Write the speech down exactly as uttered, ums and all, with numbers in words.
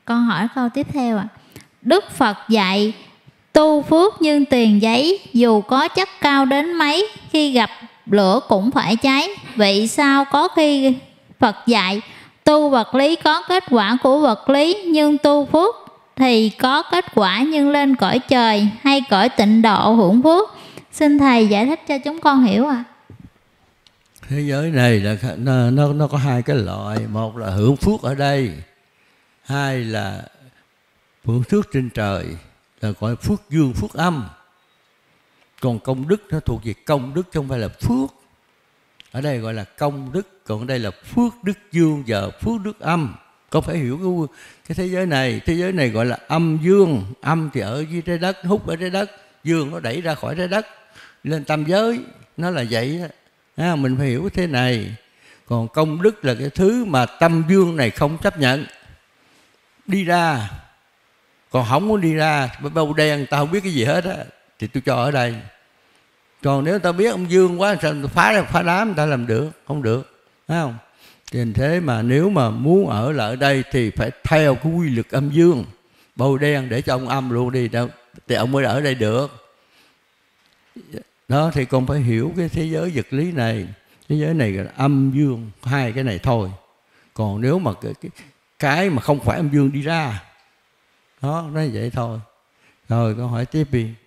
Con hỏi câu tiếp theo ạ. À. Đức Phật dạy tu phước như tiền giấy, dù có chất cao đến mấy, khi gặp lửa cũng phải cháy. Vậy sao có khi Phật dạy tu vật lý có kết quả của vật lý, nhưng tu phước thì có kết quả nhưng lên cõi trời hay cõi tịnh độ hưởng phước? Xin Thầy giải thích cho chúng con hiểu ạ. À. Thế giới này là nó, nó, nó có hai cái loại. Một là hưởng phước ở đây, hai là hưởng phước trên trời, là gọi phước dương phước âm. Còn công đức nó thuộc về công đức chứ không phải là phước. Ở đây gọi là công đức, còn ở đây là phước đức dương và phước đức âm. Con phải hiểu cái, cái thế giới này. Thế giới này gọi là âm dương. Âm thì ở dưới trái đất, hút ở trái đất. Dương nó đẩy ra khỏi trái đất lên tam giới. Nó là vậy đó. À, mình phải hiểu thế này. Còn công đức là cái thứ mà tâm dương này không chấp nhận đi ra. Còn không muốn đi ra, bầu đen tao không biết cái gì hết á, thì tôi cho ở đây. Còn nếu tao biết ông dương quá, sao phá ra phá đám, tao làm được? Không được, thấy không? Thì thế mà nếu mà muốn ở lại ở đây thì phải theo cái quy luật âm dương. Bầu đen để cho ông âm luôn đi, thì ông mới ở đây được. Đó, thì con phải hiểu cái thế giới vật lý này. Thế giới này là âm dương, hai cái này thôi. Còn nếu mà cái, cái, cái mà không phải âm dương đi ra, đó, nó vậy thôi. Rồi con hỏi tiếp đi.